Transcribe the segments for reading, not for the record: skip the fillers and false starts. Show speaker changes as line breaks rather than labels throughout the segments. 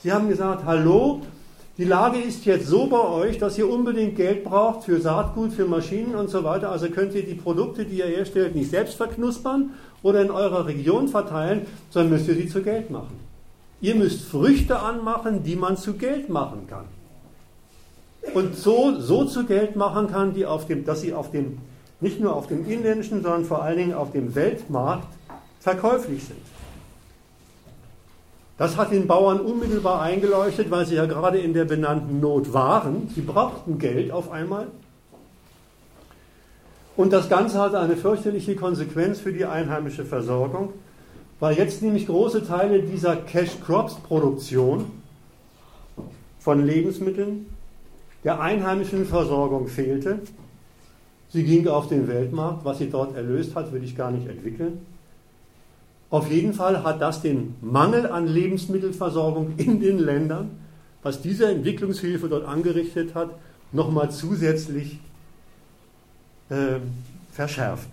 Sie haben gesagt, hallo, die Lage ist jetzt so bei euch, dass ihr unbedingt Geld braucht für Saatgut, für Maschinen und so weiter. Also könnt ihr die Produkte, die ihr herstellt, nicht selbst verknuspern oder in eurer Region verteilen, sondern müsst ihr sie zu Geld machen. Ihr müsst Früchte anmachen, die man zu Geld machen kann. Und so zu Geld machen kann, dass sie nicht nur auf dem inländischen, sondern vor allen Dingen auf dem Weltmarkt verkäuflich sind. Das hat den Bauern unmittelbar eingeleuchtet, weil sie ja gerade in der benannten Not waren. Sie brauchten Geld auf einmal. Und das Ganze hatte eine fürchterliche Konsequenz für die einheimische Versorgung, weil jetzt nämlich große Teile dieser Cash-Crops-Produktion von Lebensmitteln der einheimischen Versorgung fehlte. Sie ging auf den Weltmarkt. Was sie dort erlöst hat, will ich gar nicht entwickeln. Auf jeden Fall hat das den Mangel an Lebensmittelversorgung in den Ländern, was diese Entwicklungshilfe dort angerichtet hat, nochmal zusätzlich verschärft.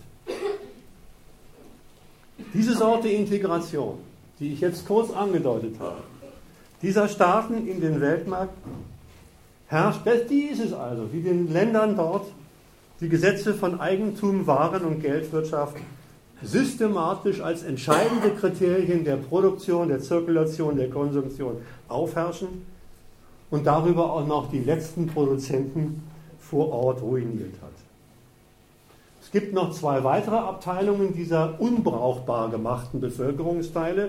Diese Sorte Integration, die ich jetzt kurz angedeutet habe, dieser Staaten in den Weltmarkt, herrscht, die ist es also, die den Ländern dort die Gesetze von Eigentum, Waren und Geldwirtschaft systematisch als entscheidende Kriterien der Produktion, der Zirkulation, der Konsumtion aufherrschen und darüber auch noch die letzten Produzenten vor Ort ruiniert hat. Es gibt noch zwei weitere Abteilungen dieser unbrauchbar gemachten Bevölkerungsteile.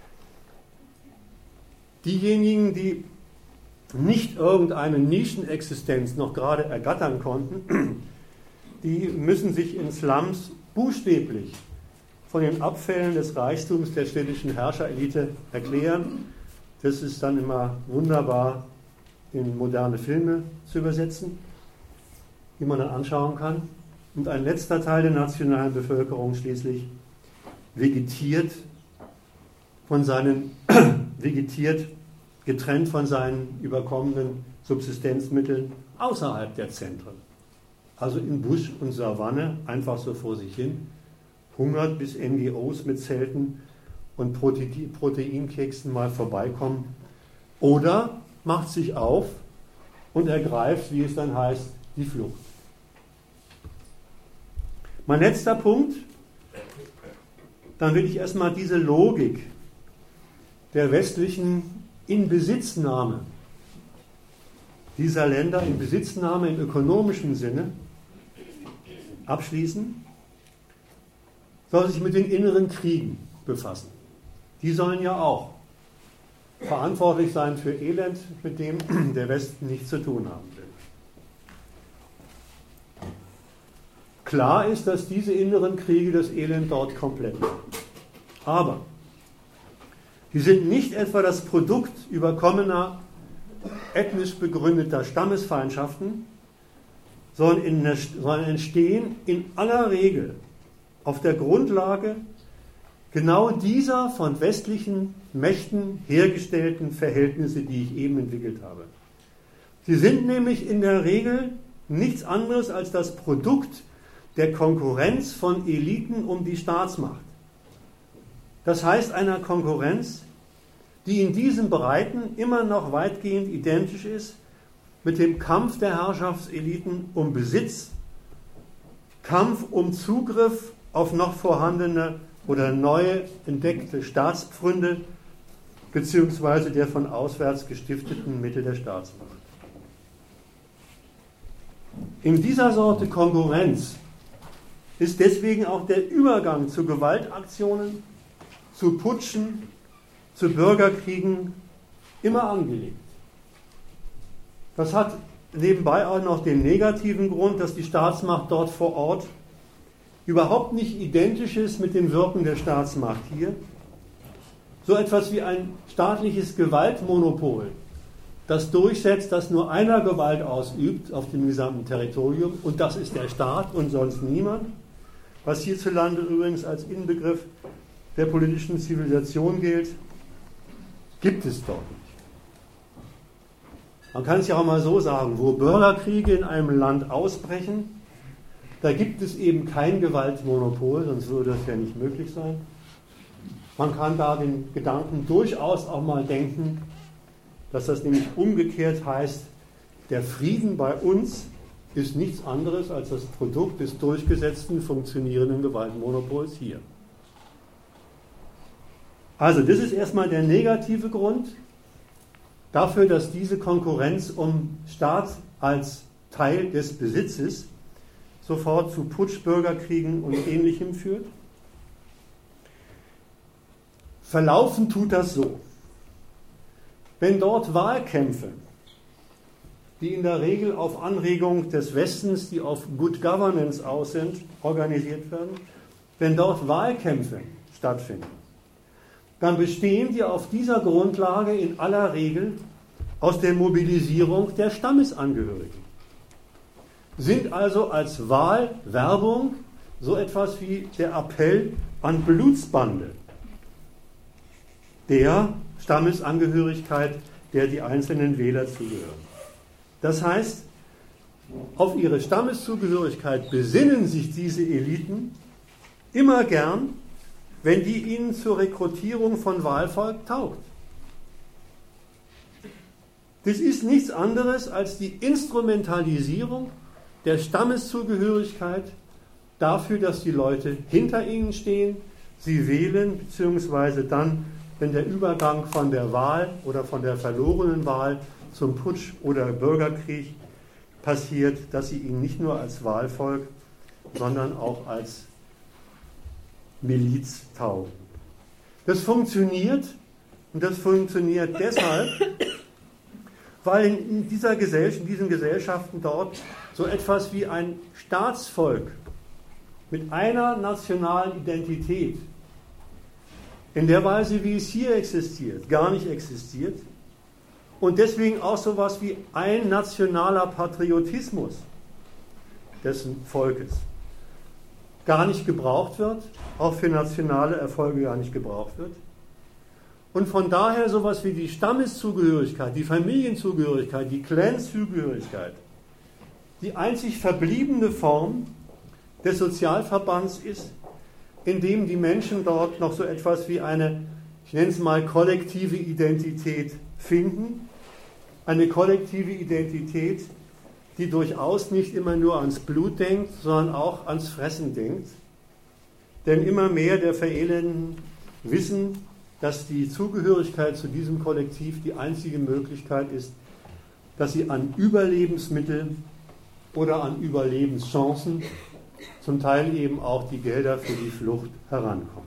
Diejenigen, die nicht irgendeine Nischenexistenz noch gerade ergattern konnten, die müssen sich in Slums buchstäblich von den Abfällen des Reichtums der städtischen Herrscherelite erklären. Das ist dann immer wunderbar in moderne Filme zu übersetzen, die man dann anschauen kann. Und ein letzter Teil der nationalen Bevölkerung schließlich vegetiert, getrennt von seinen überkommenen Subsistenzmitteln außerhalb der Zentren. Also in Busch und Savanne einfach so vor sich hin, hungert, bis NGOs mit Zelten und Proteinkeksen mal vorbeikommen. Oder macht sich auf und ergreift, wie es dann heißt, die Flucht. Mein letzter Punkt, dann will ich erstmal diese Logik der westlichen Inbesitznahme dieser Länder, Inbesitznahme im ökonomischen Sinne, abschließen, soll sich mit den inneren Kriegen befassen. Die sollen ja auch verantwortlich sein für Elend, mit dem der Westen nichts zu tun haben will. Klar ist, dass diese inneren Kriege das Elend dort komplett machen. Aber die sind nicht etwa das Produkt überkommener, ethnisch begründeter Stammesfeindschaften, sondern entstehen in aller Regel auf der Grundlage genau dieser von westlichen Mächten hergestellten Verhältnisse, die ich eben entwickelt habe. Sie sind nämlich in der Regel nichts anderes als das Produkt der Konkurrenz von Eliten um die Staatsmacht. Das heißt einer Konkurrenz, die in diesen Breiten immer noch weitgehend identisch ist mit dem Kampf der Herrschaftseliten um Besitz, Kampf um Zugriff auf noch vorhandene oder neue entdeckte Staatspfründe beziehungsweise der von auswärts gestifteten Mittel der Staatsmacht. In dieser Sorte Konkurrenz ist deswegen auch der Übergang zu Gewaltaktionen, zu Putschen, zu Bürgerkriegen immer angelegt. Das hat nebenbei auch noch den negativen Grund, dass die Staatsmacht dort vor Ort überhaupt nicht identisch ist mit dem Wirken der Staatsmacht hier. So etwas wie ein staatliches Gewaltmonopol, das durchsetzt, dass nur einer Gewalt ausübt auf dem gesamten Territorium, und das ist der Staat und sonst niemand, was hierzulande übrigens als Inbegriff der politischen Zivilisation gilt, gibt es dort nicht. Man kann es ja auch mal so sagen, wo Bürgerkriege in einem Land ausbrechen, da gibt es eben kein Gewaltmonopol, sonst würde das ja nicht möglich sein. Man kann da den Gedanken durchaus auch mal denken, dass das nämlich umgekehrt heißt, der Frieden bei uns ist nichts anderes als das Produkt des durchgesetzten, funktionierenden Gewaltmonopols hier. Also das ist erstmal der negative Grund dafür, dass diese Konkurrenz um Staat als Teil des Besitzes sofort zu Putsch, Bürgerkriegen und Ähnlichem führt. Verlaufen tut das so. Wenn dort Wahlkämpfe, die in der Regel auf Anregung des Westens, die auf Good Governance aus sind, organisiert werden, wenn dort Wahlkämpfe stattfinden, dann bestehen die auf dieser Grundlage in aller Regel aus der Mobilisierung der Stammesangehörigen. Sind also als Wahlwerbung so etwas wie der Appell an Blutsbande der Stammesangehörigkeit, der die einzelnen Wähler zugehören. Das heißt, auf ihre Stammeszugehörigkeit besinnen sich diese Eliten immer gern, wenn die ihnen zur Rekrutierung von Wahlvolk taugt. Das ist nichts anderes als die Instrumentalisierung der Stammeszugehörigkeit dafür, dass die Leute hinter ihnen stehen, sie wählen, beziehungsweise dann, wenn der Übergang von der Wahl oder von der verlorenen Wahl zum Putsch oder Bürgerkrieg passiert, dass sie ihn nicht nur als Wahlvolk, sondern auch als Miliz taugen. Das funktioniert, und das funktioniert deshalb, weil in diesen Gesellschaften dort so etwas wie ein Staatsvolk mit einer nationalen Identität in der Weise, wie es hier existiert, gar nicht existiert und deswegen auch so etwas wie ein nationaler Patriotismus dessen Volkes gar nicht gebraucht wird, auch für nationale Erfolge gar nicht gebraucht wird. Und von daher sowas wie die Stammeszugehörigkeit, die Familienzugehörigkeit, die Clanzugehörigkeit, die einzig verbliebene Form des Sozialverbands ist, in dem die Menschen dort noch so etwas wie eine, ich nenne es mal, kollektive Identität finden. Eine kollektive Identität, die durchaus nicht immer nur ans Blut denkt, sondern auch ans Fressen denkt. Denn immer mehr der Verelendeten wissen, dass die Zugehörigkeit zu diesem Kollektiv die einzige Möglichkeit ist, dass sie an Überlebensmittel oder an Überlebenschancen, zum Teil eben auch die Gelder für die Flucht, herankommen.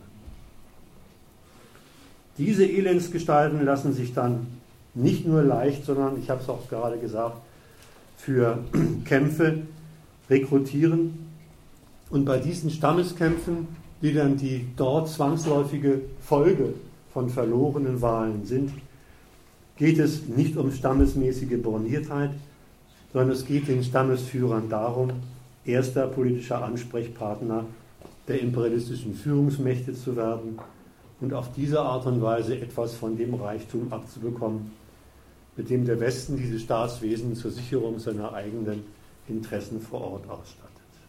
Diese Elendsgestalten lassen sich dann nicht nur leicht, sondern, ich habe es auch gerade gesagt, für Kämpfe rekrutieren. Und bei diesen Stammeskämpfen, die dann die dort zwangsläufige Folge von verlorenen Wahlen sind, geht es nicht um stammesmäßige Borniertheit, sondern es geht den Stammesführern darum, erster politischer Ansprechpartner der imperialistischen Führungsmächte zu werden und auf diese Art und Weise etwas von dem Reichtum abzubekommen, mit dem der Westen diese Staatswesen zur Sicherung seiner eigenen Interessen vor Ort ausstattet.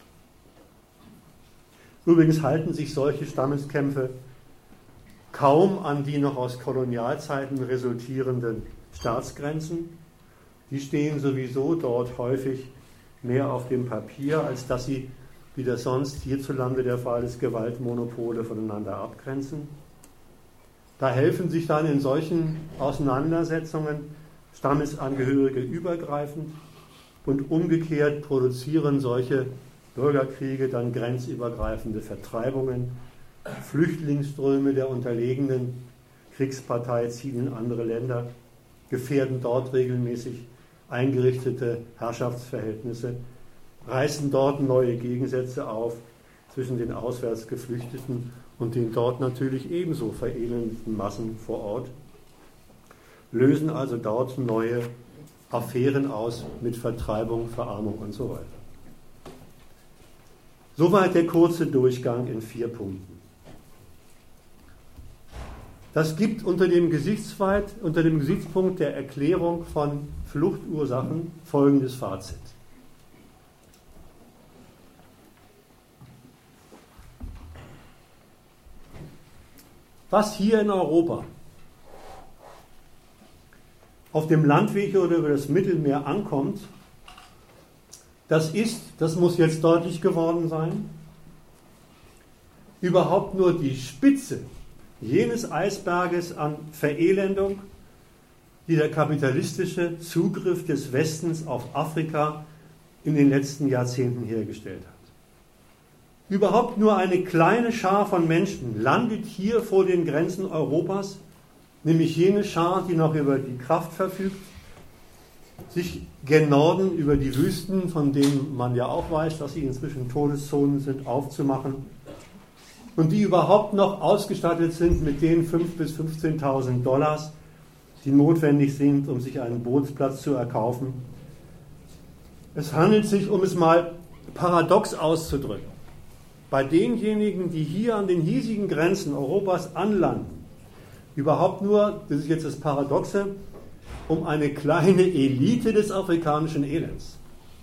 Übrigens halten sich solche Stammeskämpfe kaum an die noch aus Kolonialzeiten resultierenden Staatsgrenzen. Die stehen sowieso dort häufig mehr auf dem Papier, als dass sie, wie das sonst hierzulande der Fall ist, Gewaltmonopole voneinander abgrenzen. Da helfen sich dann in solchen Auseinandersetzungen Stammesangehörige übergreifend und umgekehrt produzieren solche Bürgerkriege dann grenzübergreifende Vertreibungen. Flüchtlingsströme der unterlegenen Kriegspartei ziehen in andere Länder, gefährden dort regelmäßig eingerichtete Herrschaftsverhältnisse, reißen dort neue Gegensätze auf zwischen den auswärts Geflüchteten und den dort natürlich ebenso verelendeten Massen vor Ort, lösen also dort neue Affären aus mit Vertreibung, Verarmung und so weiter. Soweit der kurze Durchgang in 4 Punkten. Das gibt unter dem Gesichtspunkt der Erklärung von Fluchtursachen folgendes Fazit. Was hier in Europa auf dem Landweg oder über das Mittelmeer ankommt, das muss jetzt deutlich geworden sein, überhaupt nur die Spitze jenes Eisberges an Verelendung, die der kapitalistische Zugriff des Westens auf Afrika in den letzten Jahrzehnten hergestellt hat. Überhaupt nur eine kleine Schar von Menschen landet hier vor den Grenzen Europas, nämlich jene Schar, die noch über die Kraft verfügt, sich gen Norden über die Wüsten, von denen man ja auch weiß, dass sie inzwischen Todeszonen sind, aufzumachen und die überhaupt noch ausgestattet sind mit den 5.000 bis 15.000 $, die notwendig sind, um sich einen Bootsplatz zu erkaufen. Es handelt sich, um es mal paradox auszudrücken, bei denjenigen, die hier an den hiesigen Grenzen Europas anlanden, überhaupt nur, das ist jetzt das Paradoxe, um eine kleine Elite des afrikanischen Elends.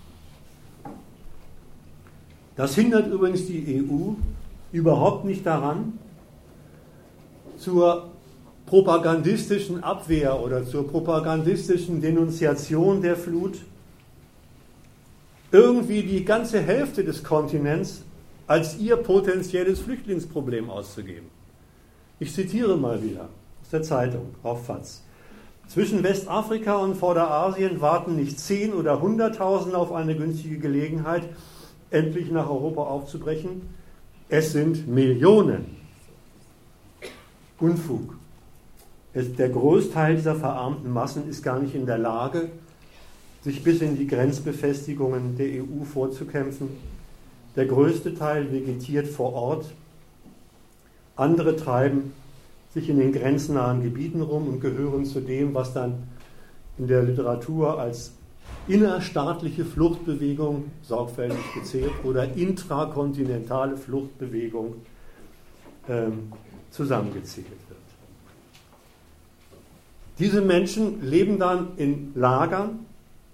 Das hindert übrigens die EU überhaupt nicht daran, zur propagandistischen Abwehr oder zur propagandistischen Denunziation der Flut irgendwie die ganze Hälfte des Kontinents als ihr potenzielles Flüchtlingsproblem auszugeben. Ich zitiere mal wieder aus der Zeitung auf FAZ. Zwischen Westafrika und Vorderasien warten nicht 10 oder 100.000 auf eine günstige Gelegenheit, endlich nach Europa aufzubrechen. Es sind Millionen. Unfug. Der Großteil dieser verarmten Massen ist gar nicht in der Lage, sich bis in die Grenzbefestigungen der EU vorzukämpfen. Der größte Teil vegetiert vor Ort. Andere treiben sich in den grenznahen Gebieten rum und gehören zu dem, was dann in der Literatur als innerstaatliche Fluchtbewegung sorgfältig gezählt oder intrakontinentale Fluchtbewegung zusammengezählt wird. Diese Menschen leben dann in Lagern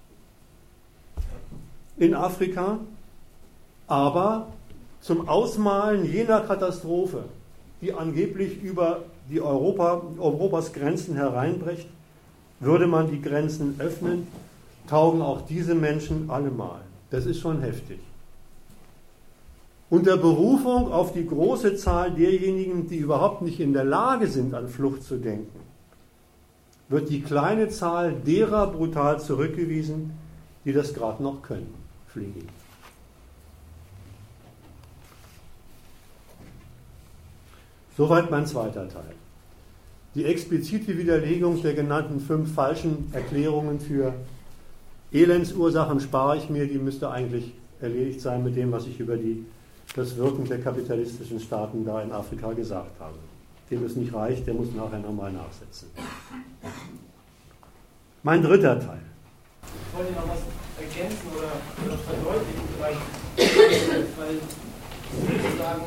in Afrika, aber zum Ausmalen jener Katastrophe, die angeblich über die Europas Grenzen hereinbricht, würde man die Grenzen öffnen, taugen auch diese Menschen allemal. Das ist schon heftig. Unter Berufung auf die große Zahl derjenigen, die überhaupt nicht in der Lage sind, an Flucht zu denken, wird die kleine Zahl derer brutal zurückgewiesen, die das gerade noch können, fliehen. Soweit mein zweiter Teil. Die explizite Widerlegung der genannten 5 falschen Erklärungen für Elendsursachen spare ich mir, die müsste eigentlich erledigt sein mit dem, was ich über das Wirken der kapitalistischen Staaten da in Afrika gesagt habe. Dem es nicht reicht, der muss nachher nochmal nachsetzen. Mein dritter Teil.
Ich wollte noch was ergänzen oder verdeutlichen, vielleicht, weil sozusagen,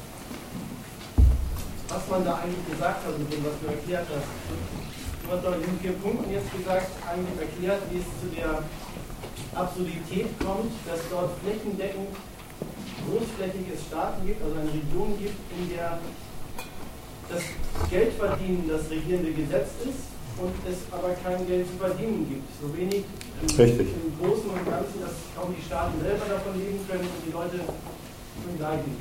was man da eigentlich gesagt hat und dem, was du erklärt hast. Du hast doch in den 4 Punkten jetzt gesagt, eigentlich erklärt, wie es zu der Absurdität kommt, dass dort flächendeckend großflächige Staaten gibt, also eine Region gibt, in der das Geldverdienen das regierende Gesetz ist und es aber kein Geld zu verdienen gibt. So wenig im Großen und Ganzen, dass auch die Staaten selber davon leben können und die Leute leiden.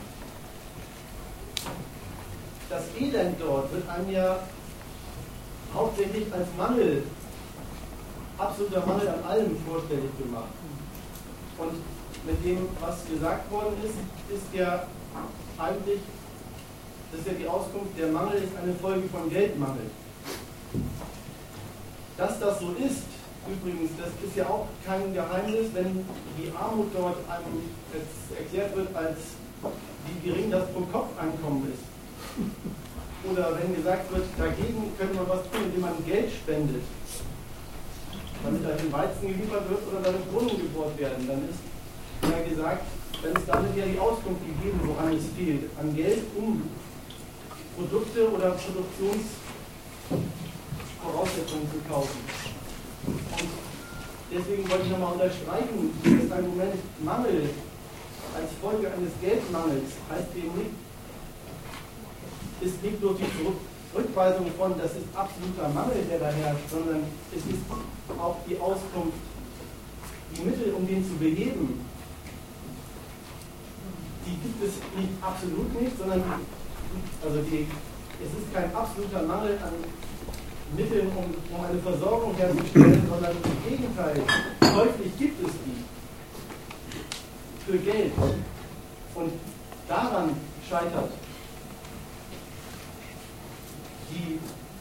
Das Elend dort wird einem ja hauptsächlich als Mangel, absoluter Mangel an allem vorstellig gemacht. Und mit dem, was gesagt worden ist, ist ja eigentlich, das ist ja die Auskunft, der Mangel ist eine Folge von Geldmangel. Dass das so ist, übrigens, das ist ja auch kein Geheimnis, wenn die Armut dort einem jetzt erklärt wird, als wie gering das Pro-Kopf-Einkommen ist. Oder wenn gesagt wird, dagegen könnte man was tun, indem man Geld spendet, damit da den Weizen geliefert wird oder damit Brunnen gebohrt werden, dann ist ja gesagt, wenn es damit ja die Auskunft gegeben, woran es fehlt, an Geld, um Produkte oder Produktionsvoraussetzungen zu kaufen. Und deswegen wollte ich nochmal unterstreichen, das Argument Mangel als Folge eines Geldmangels heißt eben nicht, ist nicht bloß die Rückweisung von, das ist absoluter Mangel, der da herrscht, sondern es ist auch die Auskunft, die Mittel, um den zu beheben, die gibt es nicht absolut nicht, sondern es ist kein absoluter Mangel an Mitteln, um eine Versorgung herzustellen, sondern im Gegenteil, häufig gibt es die für Geld. Und daran scheitert die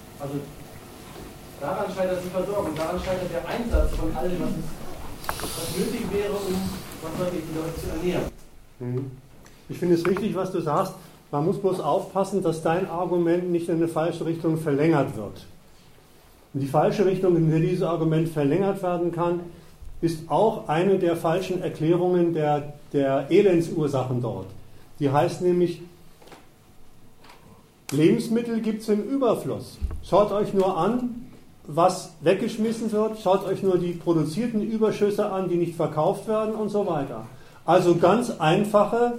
Versorgung, daran scheitert der Einsatz von allem, was nötig wäre, um die Leute zu ernähren.
Ich finde es richtig, was du sagst. Man muss bloß aufpassen, dass dein Argument nicht in eine falsche Richtung verlängert wird. Und die falsche Richtung, in der dieses Argument verlängert werden kann, ist auch eine der falschen Erklärungen der Elendsursachen dort. Die heißt nämlich, Lebensmittel gibt es im Überfluss. Schaut euch nur an, was weggeschmissen wird. Schaut euch nur die produzierten Überschüsse an, die nicht verkauft werden und so weiter. Also ganz einfache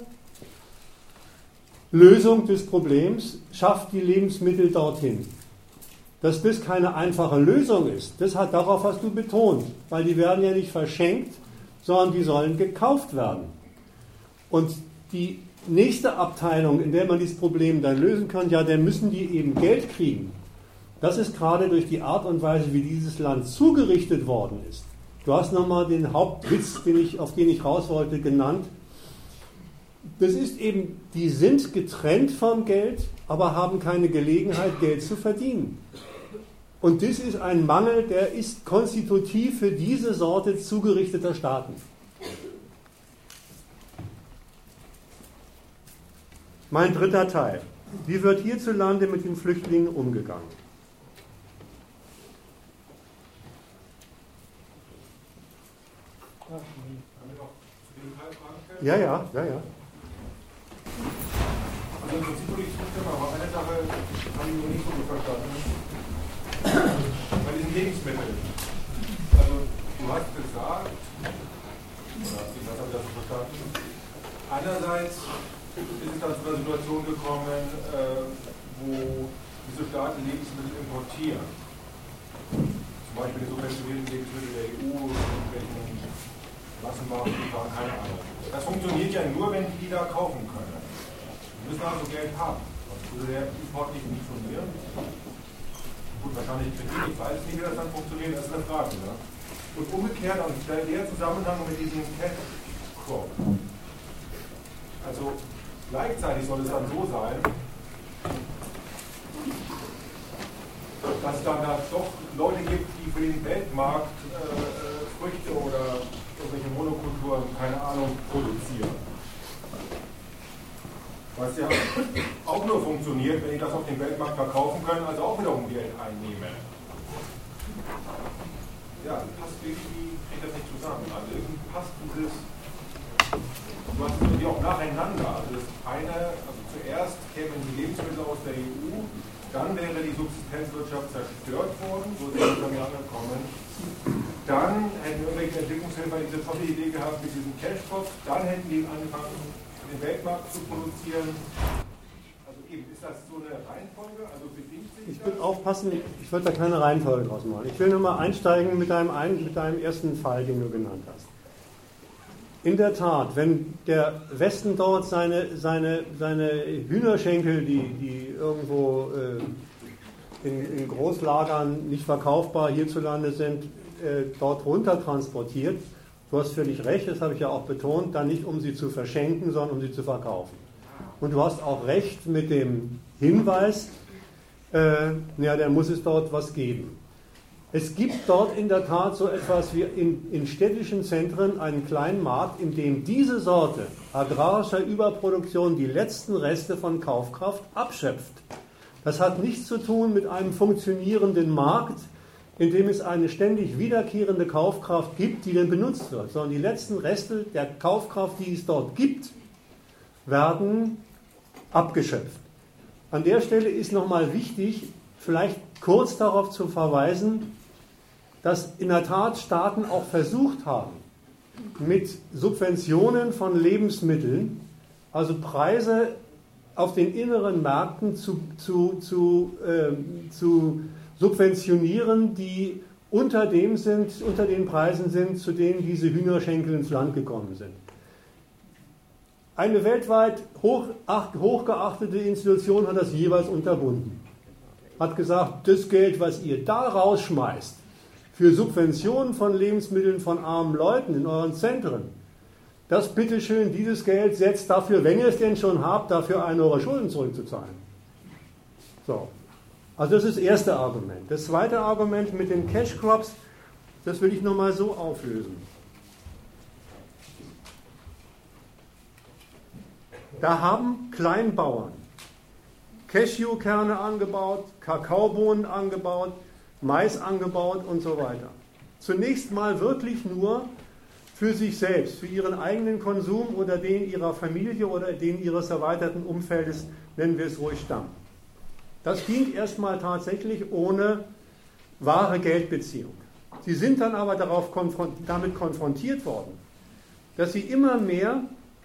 Lösung des Problems, schafft die Lebensmittel dorthin. Dass das keine einfache Lösung ist, darauf hast du betont, weil die werden ja nicht verschenkt, sondern die sollen gekauft werden. Und die nächste Abteilung, in der man dieses Problem dann lösen kann, ja, dann müssen die eben Geld kriegen. Das ist gerade durch die Art und Weise, wie dieses Land zugerichtet worden ist. Du hast nochmal den Hauptwitz, auf den ich raus wollte, genannt. Das ist eben, die sind getrennt vom Geld, aber haben keine Gelegenheit, Geld zu verdienen. Und das ist ein Mangel, der ist konstitutiv für diese Sorte zugerichteter Staaten. Mein dritter Teil. Wie wird hierzulande mit den Flüchtlingen umgegangen? Ja.
Also im Prinzip würde ich zustimmen, aber eine Sache habe ich noch nicht so gut verstanden. Bei diesen Lebensmitteln. Also du hast gesagt, ich habe das verstanden, einerseits ist es dann zu einer Situation gekommen, wo diese Staaten Lebensmittel importieren. Zum Beispiel die subventionierten Lebensmittel der EU, irgendwelchen Massenwaren, keine Ahnung. Das funktioniert ja nur, wenn die da kaufen können. Die müssen also Geld haben. Sonst würde der Import nicht funktionieren. Gut, wahrscheinlich Kritik, ich weiß nicht, wie das dann funktioniert, das ist eine Frage. Ne? Und umgekehrt, also der Zusammenhang mit diesem Cash Crop. Also gleichzeitig soll es dann so sein, dass es dann da doch Leute gibt, die für den Weltmarkt Früchte oder irgendwelche Monokulturen, keine Ahnung, produzieren. Was ja auch nur funktioniert, wenn die das auf dem Weltmarkt verkaufen können, also auch wiederum Geld einnehmen. Ja, passt irgendwie, kriegt das nicht zusammen. Also irgendwie passt dieses, du hast es irgendwie auch nacheinander. Also das eine, also zuerst kämen die Lebensmittel aus der EU, dann wäre die Subsistenzwirtschaft zerstört worden, so sind wir bei mir angekommen. Dann hätten irgendwelche Entwicklungshelfer diese tolle Idee gehabt mit diesem Cash-Crop, dann hätten die angefangen, den Weltmarkt zu produzieren. Also eben, ist das so eine Reihenfolge? Also bedingt sich
ich will aufpassen, ich würde da keine Reihenfolge draus machen. Ich will nur mal einsteigen mit deinem ersten Fall, den du genannt hast. In der Tat, wenn der Westen dort seine Hühnerschenkel, die irgendwo in Großlagern nicht verkaufbar hierzulande sind, dort runter transportiert, du hast völlig recht, das habe ich ja auch betont, dann nicht um sie zu verschenken, sondern um sie zu verkaufen. Und du hast auch recht mit dem Hinweis, dann muss es dort was geben. Es gibt dort in der Tat so etwas wie in städtischen Zentren einen kleinen Markt, in dem diese Sorte agrarischer Überproduktion die letzten Reste von Kaufkraft abschöpft. Das hat nichts zu tun mit einem funktionierenden Markt, in dem es eine ständig wiederkehrende Kaufkraft gibt, die dann benutzt wird, sondern die letzten Reste der Kaufkraft, die es dort gibt, werden abgeschöpft. An der Stelle ist nochmal wichtig, vielleicht kurz darauf zu verweisen, dass in der Tat Staaten auch versucht haben, mit Subventionen von Lebensmitteln, also Preise auf den inneren Märkten zu subventionieren, die unter den Preisen sind, zu denen diese Hühnerschenkel ins Land gekommen sind. Eine weltweit hochgeachtete Institution hat das jeweils unterbunden. Hat gesagt, das Geld, was ihr da rausschmeißt, für Subventionen von Lebensmitteln von armen Leuten in euren Zentren, das bitteschön, dieses Geld setzt dafür, wenn ihr es denn schon habt, dafür eine eurer Schulden zurückzuzahlen. So. Also das ist das erste Argument. Das zweite Argument mit den Cash Crops, das will ich nochmal so auflösen. Da haben Kleinbauern Cashewkerne angebaut, Kakaobohnen angebaut, Mais angebaut und so weiter. Zunächst mal wirklich nur für sich selbst, für ihren eigenen Konsum oder den ihrer Familie oder den ihres erweiterten Umfeldes, nennen wir es ruhig Stamm. Das ging erstmal tatsächlich ohne wahre Geldbeziehung. Sie sind dann aber damit konfrontiert worden, dass sie immer mehr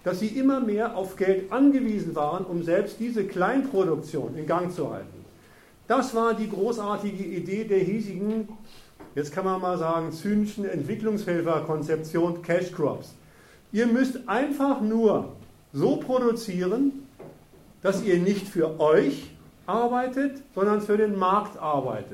auf Geld angewiesen waren, um selbst diese Kleinproduktion in Gang zu halten. Das war die großartige Idee der hiesigen, jetzt kann man mal sagen, zynischen Entwicklungshelferkonzeption Cash Crops. Ihr müsst einfach nur so produzieren, dass ihr nicht für euch arbeitet, sondern für den Markt arbeitet.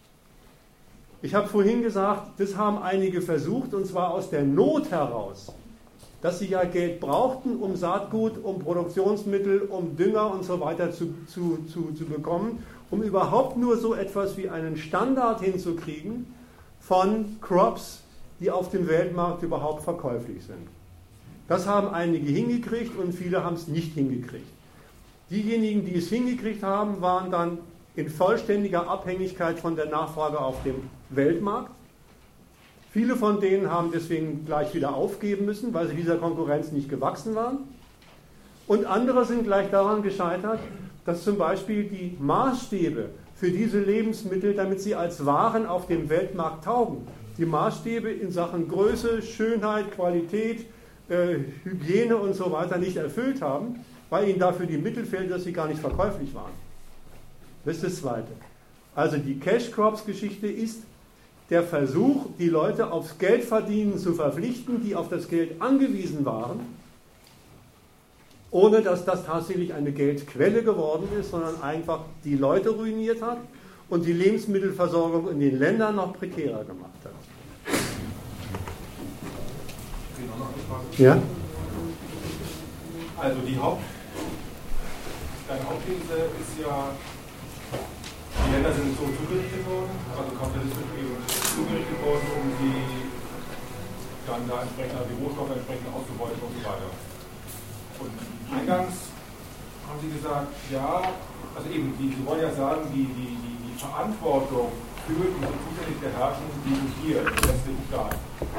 Ich habe vorhin gesagt, das haben einige versucht, und zwar aus der Not heraus, dass sie ja Geld brauchten, um Saatgut, um Produktionsmittel, um Dünger und so weiter zu bekommen, um überhaupt nur so etwas wie einen Standard hinzukriegen von Crops, die auf dem Weltmarkt überhaupt verkäuflich sind. Das haben einige hingekriegt und viele haben es nicht hingekriegt. Diejenigen, die es hingekriegt haben, waren dann in vollständiger Abhängigkeit von der Nachfrage auf dem Weltmarkt. Viele von denen haben deswegen gleich wieder aufgeben müssen, weil sie dieser Konkurrenz nicht gewachsen waren. Und andere sind gleich daran gescheitert, dass zum Beispiel die Maßstäbe für diese Lebensmittel, damit sie als Waren auf dem Weltmarkt taugen, die Maßstäbe in Sachen Größe, Schönheit, Qualität, Hygiene und so weiter nicht erfüllt haben, weil ihnen dafür die Mittel fehlten, dass sie gar nicht verkäuflich waren. Das ist das Zweite. Also die Cash Crops Geschichte ist der Versuch, die Leute aufs Geldverdienen zu verpflichten, die auf das Geld angewiesen waren, ohne dass das tatsächlich eine Geldquelle geworden ist, sondern einfach die Leute ruiniert hat und die Lebensmittelversorgung in den Ländern noch prekärer gemacht hat. Ja?
Also deine Hauptthese ist ja, die Länder sind so zugerichtet worden, also kapitalistisch eben zugerichtet worden, um sie dann da entsprechend, die Rohstoffe entsprechend auszubeuten und so weiter. Und eingangs haben Sie gesagt, ja, also eben, Sie wollen ja sagen, die Verantwortung für diese Zuständigkeit der Herrschen liegen hier im westlichen Staat.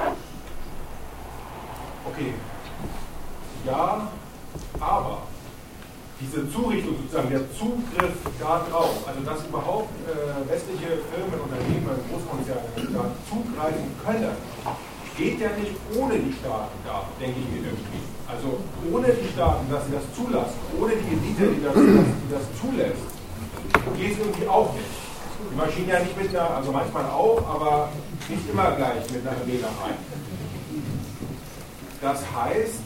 Okay. Ja, aber diese Zurichtung, sozusagen der Zugriff da drauf, also dass überhaupt westliche Firmen, Unternehmen, Großkonzerne da zugreifen können, geht ja nicht ohne die Staaten da, denke ich mir irgendwie. Also ohne die Staaten, dass sie das zulassen, ohne die Elite, die das zulässt, geht es irgendwie auch nicht. Die Maschinen ja nicht mit einer, also manchmal auch, aber nicht immer gleich mit einer Reederei. Das heißt,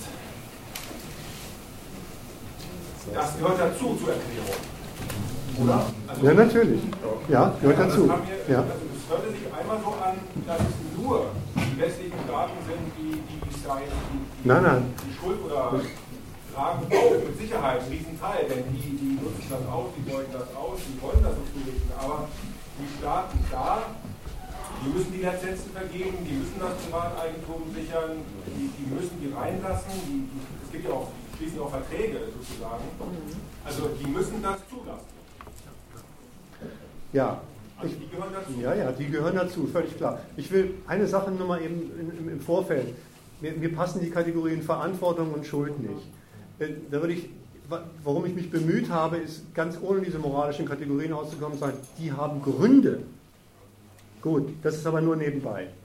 das gehört dazu zur Erklärung. Oder? Also,
ja, natürlich. Ja, gehört dazu.
Also es hörte sich einmal so an, dass es nur die westlichen Staaten sind, die Schuld oder tragen auch mit Sicherheit einen riesen Teil, denn die nutzen das aus, die beuten das aus, die wollen das so zurichten, aber die Staaten da, die müssen die Lizenzen vergeben, die müssen das Privateigentum sichern, die müssen die reinlassen, es gibt ja auch schließlich auch Verträge sozusagen, also die müssen das zulassen.
Ja.
Also die gehören dazu.
Ja, die gehören dazu, völlig klar. Ich will eine Sache nur mal eben im Vorfeld. Mir passen die Kategorien Verantwortung und Schuld nicht. Da würde ich, warum ich mich bemüht habe, ist ganz ohne diese moralischen Kategorien auszukommen, sagen, die haben Gründe. Gut, das ist aber nur nebenbei.